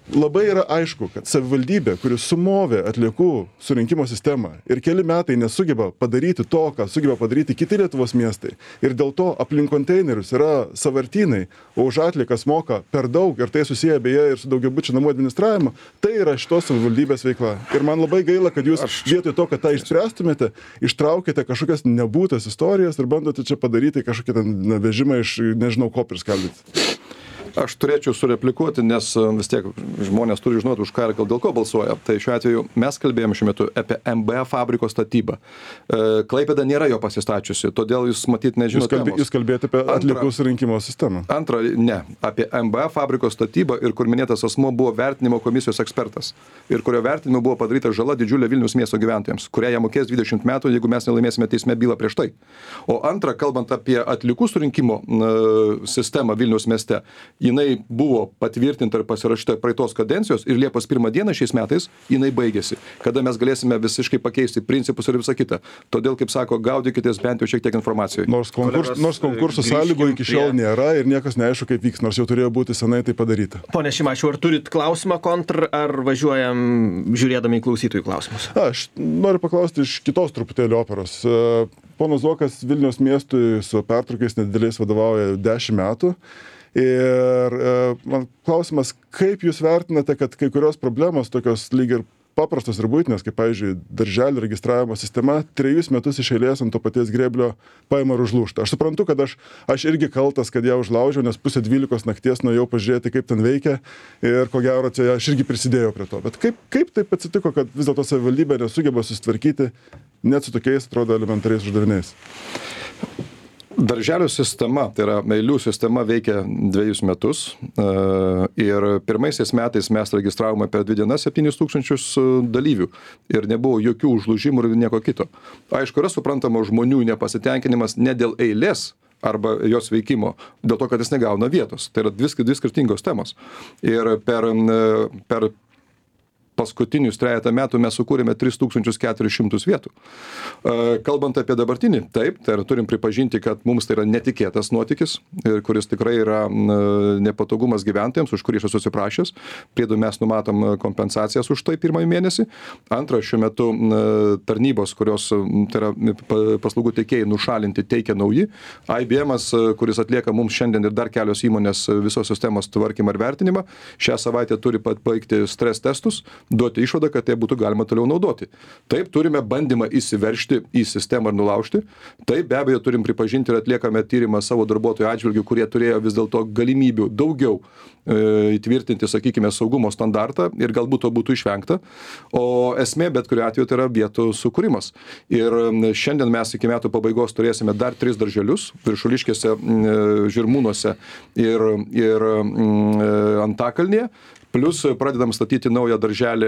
Speaker 3: labai yra aišku, kad savivaldybė, kuri sumovė atliekų surinkimo sistemą ir keli metai nesugeba padaryti to, ką sugeba padaryti kiti Lietuvos miestai, ir dėl to aplink konteinerius yra sąvartynai, o už atliekas moka per daug, ir tai susiję beje ir su daugiabučių namų administravimu, tai yra šitos savivaldybės veikla. Ir man labai gaila, kad jūs vietoj to, kad tą išspręstumėte, ištraukėte kažkokias nebūtas istorijas ir bandote čia padaryti kažkokį vežimą iš nežinau ko priskaldyti.
Speaker 2: Aš turėčiau sureplikuoti, nes vis tiek žmonės turi žinoti, už ką ir dėl ko balsuoja. Tai šiuo atveju mes kalbėjome šiuo metu apie MBA fabriko statybą. Klaipėda nėra jo pasistačiusi, todėl jūs matyt nežinote.
Speaker 3: Jūs kalbėjote apie atliekų surinkimo sistemą.
Speaker 2: Antra, ne. Apie MBA fabriko statybą, ir kur minėtas asmuo buvo vertinimo komisijos ekspertas. Ir kurio vertinimu buvo padaryta žala didžiulė Vilniaus miesto gyventojams, kurią jie mokės 20 metų, jeigu mes nelaimėsime teisme bylą prieš tai. O antra, kalbant apie atliekų surinkimo sistemą Vilniaus mieste, jinai buvo patvirtinta ir pasirašyta praeitos kadencijos ir Liepos 1 dieną šiais metais jinai baigėsi, kada mes galėsime visiškai pakeisti principus ir visą kitą. Todėl, kaip sako, gaudykitės bent jau šiek tiek informacijos.
Speaker 3: Nors konkursų sąlygų iki šiol nėra ir niekas neaišku, kaip vyks, nors jau turėjo būti senai tai padaryta.
Speaker 1: Pone Šimašiau, ar turit klausimą kontr, ar važiuojam žiūrėdami į klausytojų klausimus?
Speaker 3: Aš noriu paklausti iš kitos truputėlį operos. Ponas Zuokas Vilniaus miestui su pertraukiais nedideliais vadovauja 10 metų. Ir man klausimas, kaip jūs vertinate, kad kai kurios problemos tokios lyg ir paprastos ir būtinės, kaip, pavyzdžiui, darželių registravimo sistema 3 metus iš eilės ant to paties grėblio paima ir užlūžta. Aš suprantu, kad aš irgi kaltas, kad ją užlaužiau, nes 11:30 nakties nuėjau pažiūrėti, kaip ten veikia, ir ko gero, aš irgi prisidėjau prie to. Bet kaip taip atsitiko, kad vis dėlto savivaldybė nesugeba susitvarkyti net su tokiais, atrodo, elementariais uždaviniais?
Speaker 2: Darželių sistema, tai yra eilių sistema, veikia 2 metus ir pirmaisiais metais mes registravome per 2 dienas 7000 dalyvių ir nebuvo jokių užlūžimų ir nieko kito. Aišku, yra suprantama žmonių nepasitenkinimas ne dėl eilės arba jos veikimo, dėl to, kad jis negauna vietos. Tai yra dvi skirtingos temos. Ir per paskutinius 3 metų mes sukūrėme 3400 vietų. Kalbant apie dabartinį, taip, tai turim pripažinti, kad mums tai yra netikėtas nuotykis, kuris tikrai yra nepatogumas gyventojams, už kurį aš esu atsiprašęs. Priedu mes numatom kompensacijas už tai 1 mėnesį. Antra, šiuo metu tarnybos, kurios tai yra paslaugų teikėjai nušalinti, teikia nauji. IBM'as, kuris atlieka mums šiandien ir dar kelios įmonės visos sistemos tvarkymą ir vertinimą, šią savaitę turi baigti stres testus, duoti išvadą, kad tai būtų galima toliau naudoti. Taip, turime bandymą įsiveržti į sistemą ir nulaužti. Taip, be abejo, turim pripažinti ir atliekame tyrimą savo darbuotojų atžvilgių, kurie turėjo vis dėlto galimybių daugiau įtvirtinti, sakykime, saugumo standartą ir galbūt to būtų išvengta. O esmė, bet kuriuo atveju, tai yra vietų sukūrimas. Ir šiandien mes iki metų pabaigos turėsime dar 3 darželius, Viršuliškėse, Žirmūnuose ir Antakalnyje. Plius pradedam statyti naują darželį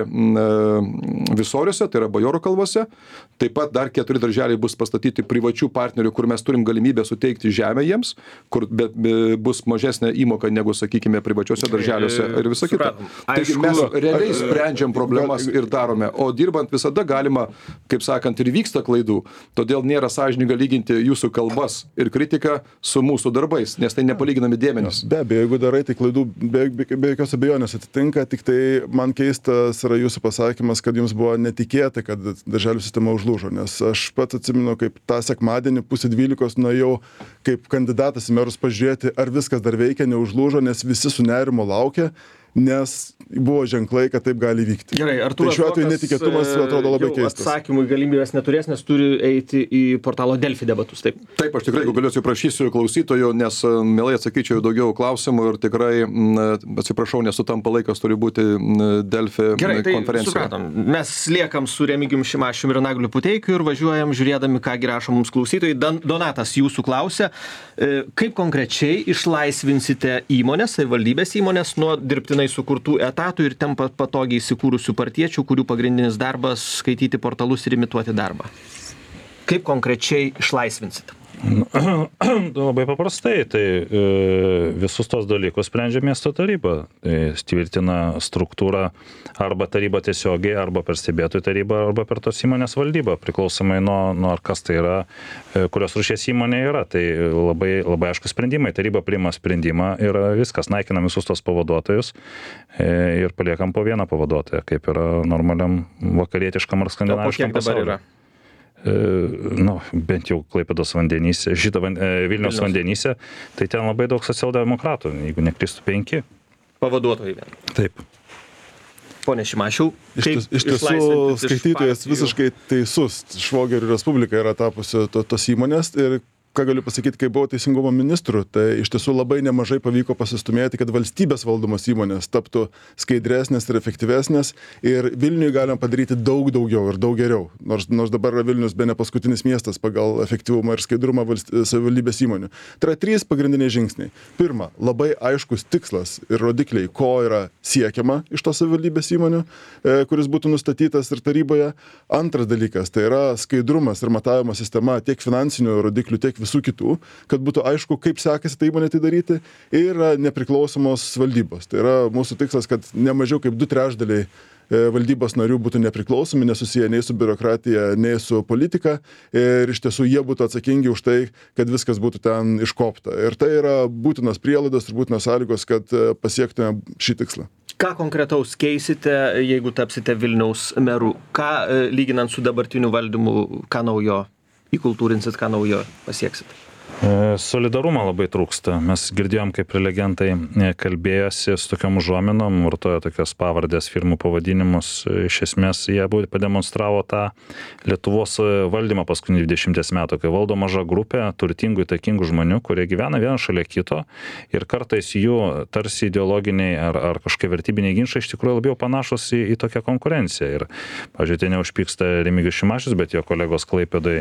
Speaker 2: Visoriuose, tai yra Bajorų kalvose. Taip pat dar 4 darželiai bus pastatyti privačių partnerių, kur mes turim galimybę suteikti žemę jiems, kur bus mažesnė įmoka negu, sakykime, privačiuose darželiuose ir visa kita. Taigi mes realiai sprendžiam problemas ir darome, o dirbant visada galima, kaip sakant, ir vyksta klaidų. Todėl nėra sąžininga lyginti jūsų kalbas ir kritiką su mūsų darbais, nes tai nepalyginami dėmenys.
Speaker 3: Be abejo, jeigu darai, tai klaidų be jokios abejonės atsitinka, tik tai man keistas yra jūsų pasakymas, kad jums buvo netikėta, kad darželių sistema užlūžo, nes aš pats atsimenu, kaip tą sekmadienį 11:30 nuėjau kaip kandidatas į merus pažiūrėti, ar viskas dar veikia, neužlūžo, nes visi su nerimo laukia, nes buvo ženklai, kad taip gali vykti.
Speaker 1: Gerai, Artūras
Speaker 3: tai šiuo atveju netikėtumas atrodo labai keistas.
Speaker 1: Atsakymų į galimybės neturės, nes turi eiti į portalo Delfi debatus. Taip,
Speaker 2: aš tikrai galiu atsiprašysiu klausytojų, nes mielai atsakyčiau daugiau klausimų ir tikrai atsiprašau, nesutampa laikas, turi būti Delfi konferencija.
Speaker 1: Supratom. Mes liekam su Remigijum Šimašium ir Nagliu Puteikiu ir važiuojam žiūrėdami, ką rašo mums klausytojai. Donatas jūsų klausia, kaip konkrečiai išlaisvinsite įmonės, savivaldybės įmonės nuo dirbtinai sukurtų etatų ir ten patogiai įsikūrusių partiečių, kurių pagrindinis darbas skaityti portalus ir imituoti darbą. Kaip konkrečiai išlaisvinsit?
Speaker 4: Labai paprastai, tai visus tos dalykus sprendžia miesto taryba. Tai tvirtina struktūrą arba taryba tiesiogiai, arba per stebėtojų tarybą, arba per tos įmonės valdybą, priklausomai nuo ar kas tai yra, kurios rūšies įmonė yra. Tai labai aišku sprendimai. Taryba priima sprendimą ir viskas, naikinam visus tos pavaduotojus ir paliekam po vieną pavaduotoją, kaip yra normaliam vakarietiškam ar skandinaviškam pasauliu. Bent jau Klaipėdos vandenyse, Vilniaus vandenyse, tai ten labai daug socialdemokratų, jeigu neklystu 5.
Speaker 1: Pavaduotojai vien.
Speaker 4: Taip.
Speaker 1: Pone Šimašiau,
Speaker 3: iš tiesų skaitytojas visiškai teisus. Švogerių Respublika yra tapusi tos įmonės ir ką galiu pasakyti, kai buvau teisingumo ministru, tai iš tiesų labai nemažai pavyko pasistumėti, kad valstybės valdomos įmonės taptų skaidresnės ir efektyvesnės ir Vilniui galim padaryti daug daugiau ir daug geriau. Nors dabar Vilnius bene paskutinis miestas pagal efektyvumą ir skaidrumą savivaldybės įmonių. Tai yra 3 pagrindiniai žingsniai. Pirma, labai aiškus tikslas ir rodikliai, ko yra siekiama iš tos savivaldybės įmonių, kuris būtų nustatytas ir taryboje. Antras dalykas, tai yra skaidrumas ir matavimo sistema tiek finansinių rodiklių, tiek visų kitų, kad būtų aišku, kaip sekasi tai įmonė tai daryti, ir nepriklausomos valdybos. Tai yra mūsų tikslas, kad ne mažiau kaip 2/3 valdybos narių būtų nepriklausomi, nesusiję nei su biurokratija, nei su politika, ir iš tiesų jie būtų atsakingi už tai, kad viskas būtų ten iškopta. Ir tai yra būtinos prielaidos ir būtinos sąlygos, kad pasiektume šį tikslą.
Speaker 1: Ką konkretaus keisite, jeigu tapsite Vilniaus meru? Ką, lyginant su dabartiniu valdymu, ką naujo įkultūrinsit, ką naujo pasieksit?
Speaker 4: Solidarumo labai trūksta. Mes girdėjom, kaip prelegentai kalbėjosi su tokiom užuominom, vartojo tokios pavardės, firmų pavadinimus. Iš esmės jie pademonstravo tą Lietuvos valdymą paskutinį 20 metų, kai valdo maža grupė turtingų, įtakingų žmonių, kurie gyvena vienas šalia kito ir kartais jų tarsi ideologiniai ar kažkokie vertybiniai ginčai iš tikrųjų labiau panašus į tokią konkurenciją. Ir, pavyzdžiui, tai neužpyksta Remigijus Šimašius, bet jo kolegos Klaipėdoj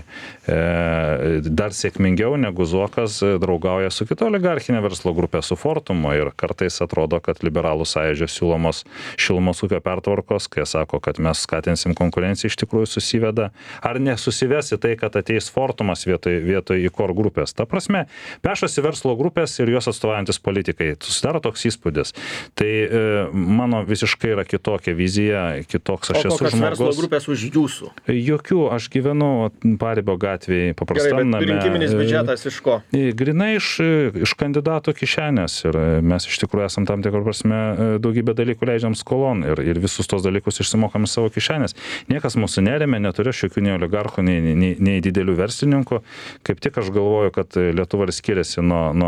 Speaker 4: dar sėkmingiau negu Zuokas draugauja su kita oligarchinė verslo grupė, su Fortumu, ir kartais atrodo, kad liberalų sąjūdžio siūlomos šilumos ūkio pertvarkos, kai sako, kad mes skatinsim konkurenciją, iš tikrųjų susiveda. Ar nesusivės į tai, kad ateis Fortumas vietoj IKOR grupės? Ta prasme, pešasi verslo grupės ir jos atstovaujantis politikai. Susidaro toks įspūdis. Tai mano visiškai yra kitokia vizija, kitoks aš esu žmogus. O kokios verslo grupės už jūsų? Jokių, aš gyvenu Paribio gatvėje, paprastam name.
Speaker 1: Gerai, bet rinkiminis biudžetas iš ko?
Speaker 4: Grinai iš kandidato kišenės, ir mes iš tikrųjų esam tam tikrą prasme daugybę dalykų leidžiam skolon ir visus tos dalykus išsimokam savo kišenės. Niekas mūsų neremia, neturiu šiokių nei oligarchų, nei didelių verslininkų. Kaip tik aš galvoju, kad Lietuva skiriasi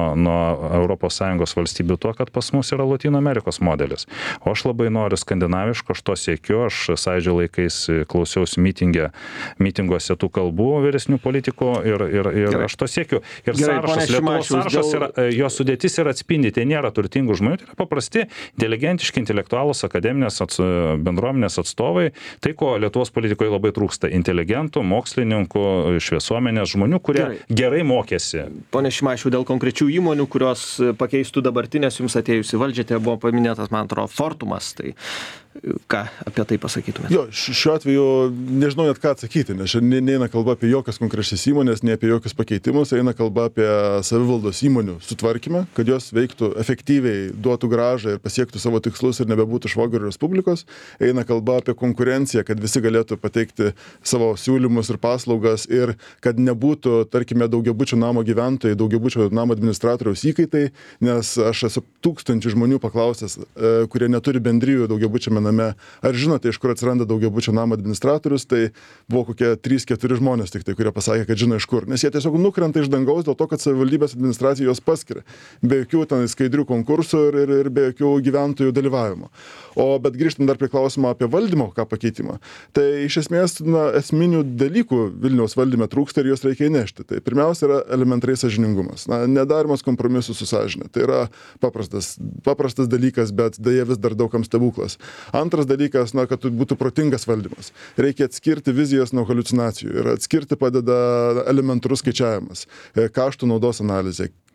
Speaker 4: nuo ES valstybių tuo, kad pas mus yra Lotynų Amerikos modelis. O aš labai noriu skandinaviško, aš to siekiu, aš Sąjūdžio laikais klausiausi mitinguose tų kalbų vyresnių politikų ir aš to siekiu. Ir sąrašas, Lietuvos sąrašas, jo sudėtis ir atspindi, tai nėra turtingų žmonių, tai yra paprasti, inteligentiški, intelektualūs, akademinės bendruomenės atstovai. Tai, ko Lietuvos politikoje labai trūksta, inteligentų, mokslininkų, šviesuomenės žmonių, kurie gerai mokėsi.
Speaker 1: Pone Šimašiau, dėl konkrečių įmonių, kurios pakeistų dabartinės jums atėjus į valdžią, tai buvo paminėtas, man atrodo, Fortumas. Tai ką apie tai pasakytumėte?
Speaker 3: Jo, šiuo atveju nežinau net ką atsakyti, nes neina kalba apie jokias konkrečias įmonės, ne apie jokius pakeitimus, eina kalba apie savivaldos įmonių sutvarkymą, kad jos veiktų efektyviai, duotų grąžą ir pasiektų savo tikslus ir nebebūtų Švogerių Respublikos. Eina kalba apie konkurenciją, kad visi galėtų pateikti savo siūlymus ir paslaugas ir kad nebūtų, tarkime, daugiabučio namo gyventojai, daugiabučio namo administratoriaus įkaitai, nes aš esu tūkstančių žmonių paklausęs, kurie neturi bendrijų daugiabučiame name. Ar žinote, iš kur atsiranda daugiabučio namo administratorius? Tai buvo kokie 3-4 žmonės tik tai, kurie pasakė, kad žino iš kur. Nes jie tiesiog nukrenta iš dangaus dėl to, kad savivaldybės administracija juos paskiria. Be jokių ten skaidrių konkursų ir be jokių gyventojų dalyvavimo. Bet grįžtant dar prie klausimo apie valdymo, ką pakeitimą. Tai iš esmės esminių dalykų Vilniaus valdyme trūksta ir juos reikia įnešti. Tai pirmiausia yra elementariai sąžiningumas. Nedarimas kompromisų su sąžine. Tai yra paprastas dalykas, bet dėja vis dar daugam stebuklas. Antras dalykas, kad būtų protingas valdymas. Reikia atskirti vizijas nuo haliucinacijų ir atskirti padeda elementarus skaičiavimas, kaštų naudos analizė.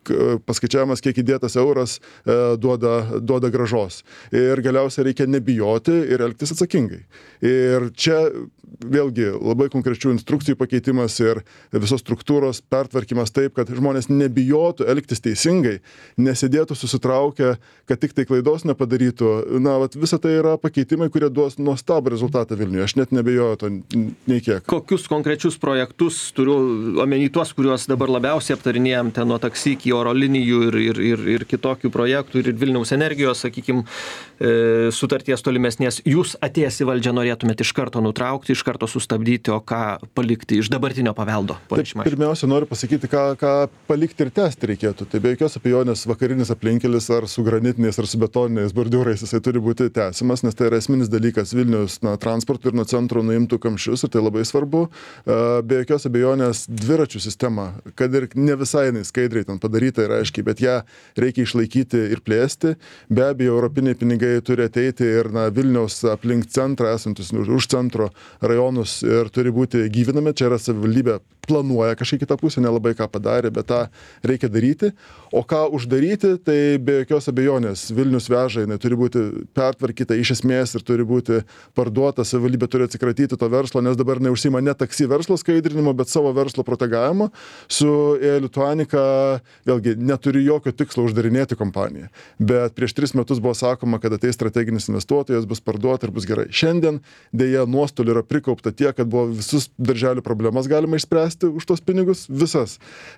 Speaker 3: paskaičiavimas, kiek įdėtas euras duoda grąžos. Ir galiausiai reikia nebijoti ir elgtis atsakingai. Ir čia vėlgi labai konkrečių instrukcijų pakeitimas ir visos struktūros pertvarkymas taip, kad žmonės nebijotų elgtis teisingai, nesėdėtų susitraukę, kad tik tai klaidos nepadarytų. Visa tai yra pakeitimai, kurie duos nuostabų rezultatą Vilniuje. Aš net nebijoju to nei kiek.
Speaker 1: Kokius konkrečius projektus, turiu omeny tuos, kuriuos dabar labiausiai aptarinėjom, ten nuo taksi iki oro linijų ir kitokių projektų, ir Vilniaus energijos, sakykime, sutarties tolimesnės, jūs atėjęs į valdžią norėtumėte iš karto nutraukti, iš karto sustabdyti, o ką palikti iš dabartinio paveldo?
Speaker 3: Pirmiausia, noriu pasakyti, ką palikti ir tęsti reikėtų. Tai be jokios abejonės vakarinis aplinkelis ar su granitiniais, ar su betoniniais bordiūrais jisai turi būti tęsiamas, nes tai yra esminis dalykas Vilnius transportui ir nuo centro nuimtų kamščius, ir tai labai svarbu. Be jokios abejonės dviračių sistema, kad ir ne visai skaidriai ten padaryta ir aiškiai, bet ją reikia išlaikyti ir plėsti. Be abejo, europiniai pinigai turi ateiti ir Vilniaus aplink centrą esantis, už centro rajonus ir turi būti gyvinami. Čia yra savivaldybė planuoja kažkiek kitą pusę, nelabai ką padarė, bet tą reikia daryti. O ką uždaryti, tai be jokios abejonės Vilnius veža, jinai turi būti pertvarkyta iš esmės ir turi būti parduota, savivaldybė turi atsikratyti to verslo, nes dabar neužsima ne taksi verslo skaidrinimo, bet savo verslo protegavimo. Su Lituanika, vėlgi, neturi jokio tikslo uždarinėti kompaniją. Bet prieš 3 metus buvo sakoma, kad ateis strateginis investuotojas, bus parduota ir bus gerai. Šiandien dėja nuostolių yra prikaupta tiek, kad buvo visus darželių problemas galima išspręsti už tos pinigus, visas.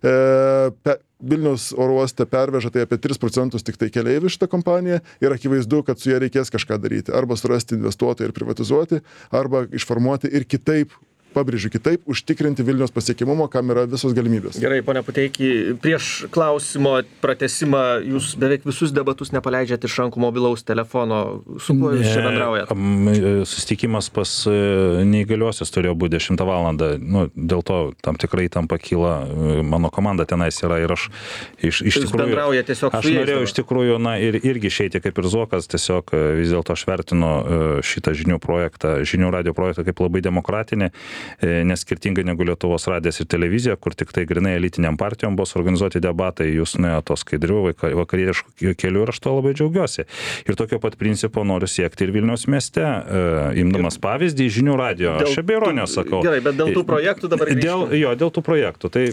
Speaker 3: Vilniaus oro uoste perveža tai apie 3% tik tai keleivių šitą kompaniją ir akivaizdu, kad su ja reikės kažką daryti. Arba surasti investuotoją ir privatizuoti, arba išformuoti ir kitaip, pabrėžiu, kitaip užtikrinti Vilniaus pasiekimumą, kam yra visos galimybės.
Speaker 1: Gerai, ponia Puteiki, prieš klausimo pratesimą jūs beveik visus debatus nepaleidžiat iš rankų mobilaus telefono. Su kuo jūs čia bendraujat?
Speaker 4: Susitikimas pas neįgaliuosius turėjo būti 10 valandą. Dėl to tam tikrai tam pakyla, mano komanda tenais yra ir aš iš tikrųjų...
Speaker 1: bendrauja tiesiog su jais?
Speaker 4: Aš norėjau iš tikrųjų, irgi išeiti kaip ir Zuokas, tiesiog vis dėlto aš vertinu šitą žinių radio projektą kaip labai demokratinį, nes skirtingai negu Lietuvos radijas ir televizija, kur tik tai grinai elitiniam partijom buvo suorganizuoti debatai, jūs nuėjote to skaidrių vakarietiškų kelių ir aš to labai džiaugiuosi. Ir tokio pat principo noriu siekti ir Vilniaus mieste, imdamas pavyzdį žinių radio. Aš be ironijos sakau.
Speaker 1: Gerai, bet dėl tų projektų dabar grįžtam.
Speaker 4: Dėl tų projektų. Tai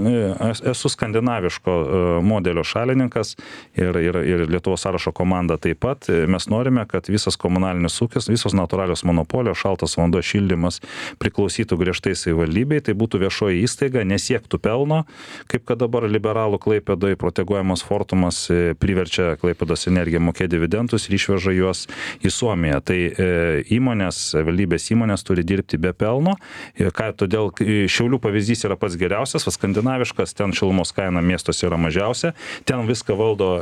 Speaker 4: esu skandinaviško modelio šalininkas ir Lietuvos sąrašo komanda taip pat. Mes norime, kad visas komunalinis ūkis, visos natūralios monopolijos, šaltas vanduo, šildymas priklausytų griežtai savivaldybei, tai būtų viešoji įstaiga, nesiektų pelno, kaip kad dabar liberalų Klaipėdoje proteguojamas Fortumas priverčia Klaipėdos energiją mokėti dividendus ir išveža juos į Suomiją. Tai savivaldybės įmonės turi dirbti be pelno, todėl Šiaulių pavyzdys yra pats geriausias, skandinaviškas, ten šilumos kaina miestuose yra mažiausia, ten viską valdo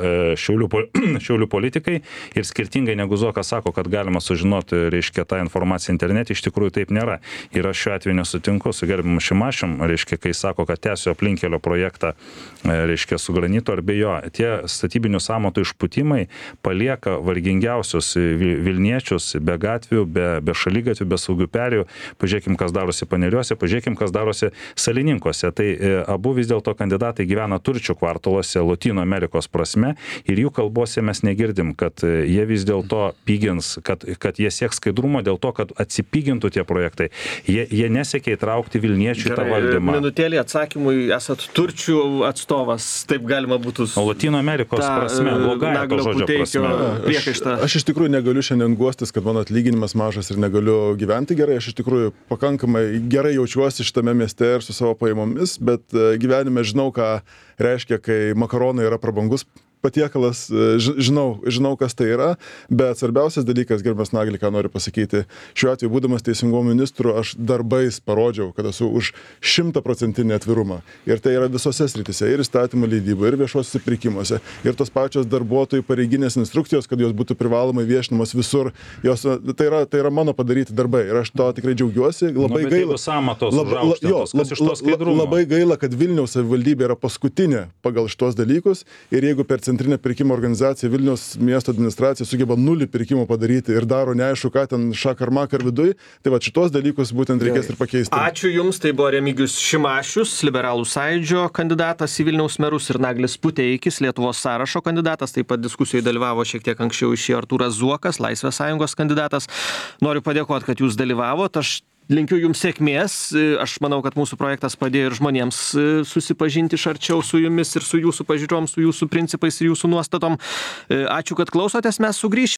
Speaker 4: Šiaulių politikai ir skirtingai negu Zuokas sako, kad galima sužinoti, reiškia, tą informaciją internete, iš tikrųjų taip nėra. Ir aš šiuo atveju nesutinku su gerbiamu Šimašium, reiškia, kai sako, kad tęsiu aplinkelio projektą, reiškia, su granito ar be jo. Tie statybinių sąmatų išputimai palieka vargingiausius Vilniečius be gatvių, be šaligatvių, be saugių perėjų. Pažiūrėkim, kas darosi Paneriuose, pažiūrėkim, kas darosi Salininkuose. Tai abu vis dėlto kandidatai gyvena turčių kvartaluose Lotynų Amerikos prasme ir jų kalbose mes negirdim, kad jie vis dėlto pigins, kad jie sieks skaidrumo dėl to, kad atsipigintų tie projektai. Jie nesiekia įtraukti Vilniečių į tą valdymą.
Speaker 1: Minutėlį atsakymui, esat turčių atstovas, taip galima būtų...
Speaker 4: Lotynų Amerikos prasme, blogąja to žodžio prasme.
Speaker 3: Aš iš tikrųjų negaliu šiandien guostis, kad mano atlyginimas mažas ir negaliu gyventi gerai. Aš iš tikrųjų pakankamai gerai jaučiuosi šitame mieste ir su savo pajamomis, bet gyvenime žinau, ką reiškia, kai makaronai yra prabangus patiekalas, žinau, kas tai yra, bet svarbiausias dalykas, gerbiamas Nagli, ką noriu pasakyti, šiuo atveju, būdamas teisingumo ministru, aš darbais parodžiau, kad esu už 100% atvirumą. Ir tai yra visose srityse, ir įstatymų leidyboje, ir viešuosiuose pirkimuose, ir tos pačios darbuotojų pareiginės instrukcijos, kad jos būtų privalomai viešinamos visur. Tai yra mano padaryti darbai ir aš to tikrai džiaugiuosi. Labai gaila, kad Vilniaus savivaldybė yra paskutinė pagal šitos dalykus ir jeigu per centrinė pirkimo organizacija, Vilniaus miesto administracija sugeba 0 pirkimų padaryti ir daro neaišku, ką ten šakar-makar viduj, tai va šitos dalykus būtent reikės ir pakeisti.
Speaker 1: Ačiū Jums, tai buvo Remigijus Šimašius, Liberalų sąjūdžio kandidatas į Vilniaus merus ir Naglis Puteikis, Lietuvos sąrašo kandidatas, taip pat diskusijoje dalyvavo šiek tiek anksčiau išėjo Artūras Zuokas, Laisvės sąjungos kandidatas. Noriu padėkoti, kad Jūs dalyvavot. Aš linkiu Jums sėkmės. Aš manau, kad mūsų projektas padėjo ir žmonėms susipažinti iš arčiau su Jumis ir su Jūsų pažiūrom, su Jūsų principais ir Jūsų nuostatom. Ačiū, kad klausotės, mes sugrįšime.